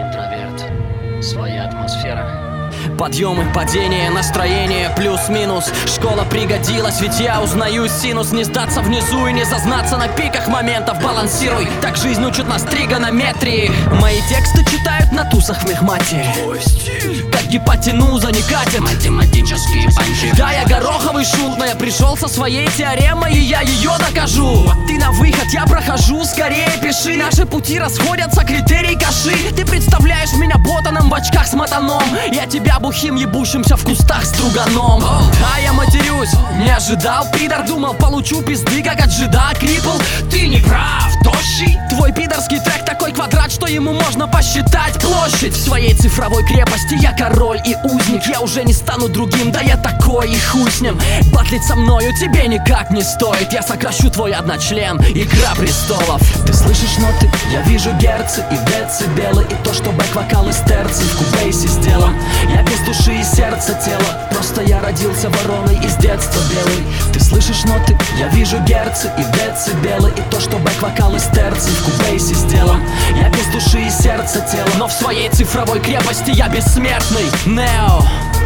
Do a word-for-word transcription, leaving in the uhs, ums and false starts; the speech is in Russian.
интроверт. Своя атмосфера. Подъемы, падения, настроение плюс-минус. Школа пригодилась, ведь я узнаю синус. Не сдаться внизу и не зазнаться на пиках моментов. Балансируй, так жизнь учит нас тригонометрии. Мои тексты читают на тусах в мехмате. Твой стиль, как гипотенуза не катит. математические панчи. Да, я гороховый шунт, но я пришел со своей теоремой, и я ее докажу. Ты на выход, я прохожу, скорее пиши. Наши пути расходятся, критерий каши. Ты представляешь меня ботаном в очках с мотаном. Я тебя бухим, ебущимся в кустах с друганом. А я матерюсь, не ожидал, пидор. Думал, получу пизды, как от жида. Крипл, ты не прав, тощий. Твой пидорский трек такой квадрат, что ему можно посчитать площадь. В своей цифровой крепости я король и узник. Я уже не стану другим, да я такой, и хуй с ним. Батлить со мною тебе никак не стоит. Я сокращу твой одночлен, игра престолов. Ты слышишь ноты, я вижу герцы и децибелы. И то, что бэк-вокал из терций в кубейсе сделан. Я без души и сердца тела, просто я родился вороной из детства белый. Ты слышишь ноты, я вижу герцы и децибелы. И то, что бэк-вокал из терций в кубейсе сделан. Я без души и сердца тела, но в своей цифровой крепости я бессмертный. Нео